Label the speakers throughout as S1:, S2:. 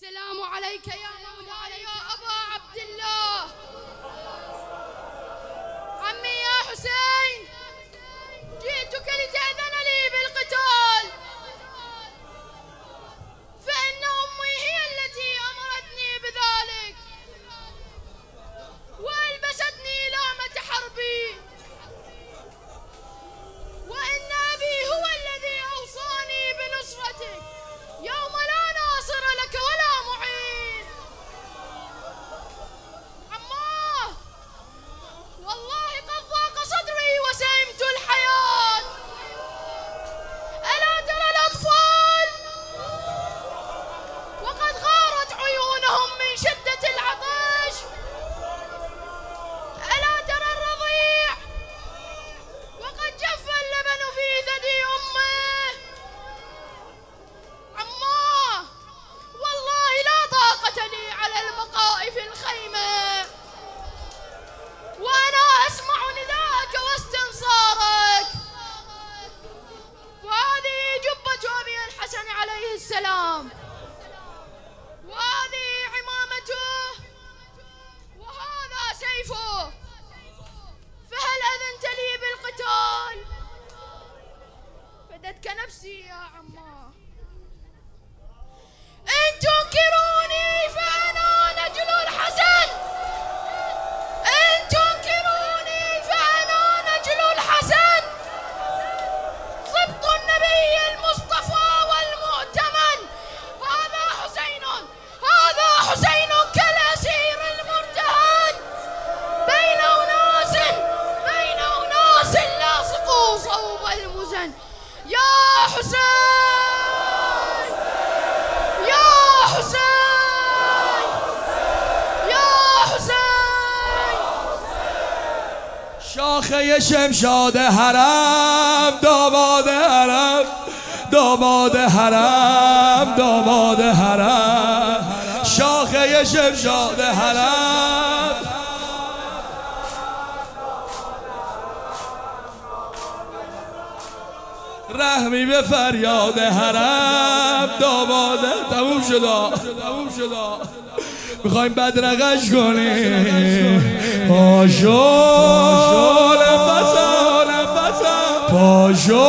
S1: السلام عليك يا مولاي يا أبا عبد الله. عمي يا حسين، جئتك لتأذن لي بالقتال، فإن أمي هي التي أمرتني بذلك وألبستني لامة حربي، وإن أبي هو الذي أوصاني بنصرتك يوم لا ناصر لك ولا معين. عماه، والله قد ضاق صدري وسئمت الحياة. ألا ترى الأطفال وقد غارت عيونهم من شدة العطش؟ ألا ترى الرضيع وقد جف اللبن في ثدي أمه؟ عماه، والله لا طاقة لي على البقاء في الخيمة وأنا أسمع نداءك واستنصارك. وهذه جبة أبي الحسن عليه السلام، وهذه عمامته، وهذا سيفه، فهل أذنت لي بالقتال؟ فدتك نفسي يا عماه. إن تنكروني فأنا نجل الحسن، إن تنكروني فأنا نجل الحسن، صبط النبي المصطفى والمؤتمن. هذا حسين، هذا حسين كالأسير المرتهن، بين أناس لاصقوا صوب المزن. يا حسين، يا حسين، يا حسين.
S2: شاخه شمشاد حرم، داماد حرم، داماد حرم، داماد حرم، شاخه شمشاد حرم. رحمی به فریاد حرم، داماده. تموم شدا، تموم شدا. میخوایم بدرقش کنیم. پاشو نفسم، پاشو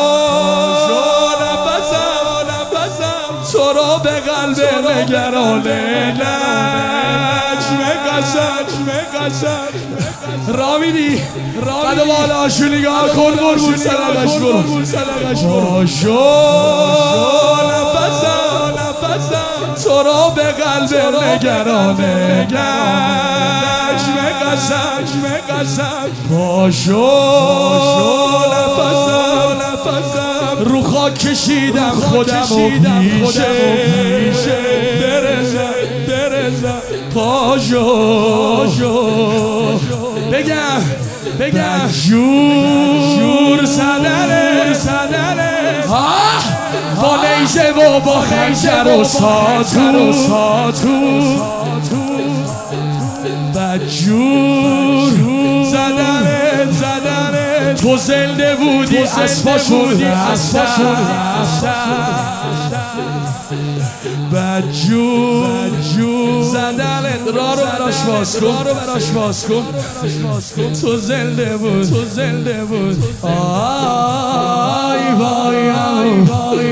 S2: نفسم، تو را به قلب نگرانه نجم قسم را میدی قد بالاشو نگاه کن، قربون صدقش برو. پاشو نفسم، تو را به قلب نگرانه نجم قسم. پاشو نفسم، رو خاک کشیدم خودم و پیشه برزم. پاشو بگم جور صدره با نیزه و با خنجر و ساتون، بدجور زدن تو زنده بودی اسباشون رفتن. بدجور زدن راه رو براش باز کن، تو زنده بود. آی وایم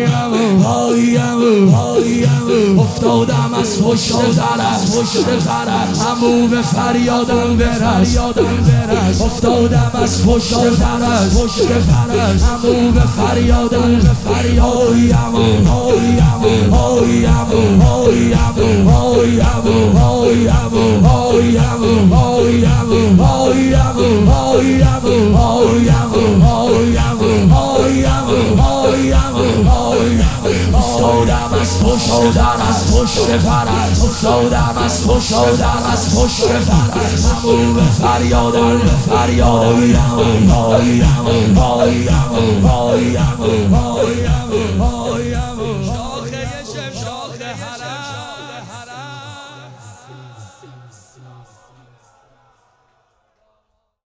S2: افتادم از پشت فرس، همو به فریادم برس. افتادم از پشت فرس، همو به فریادم. افتادم از پشت فرس، همو به فریادم.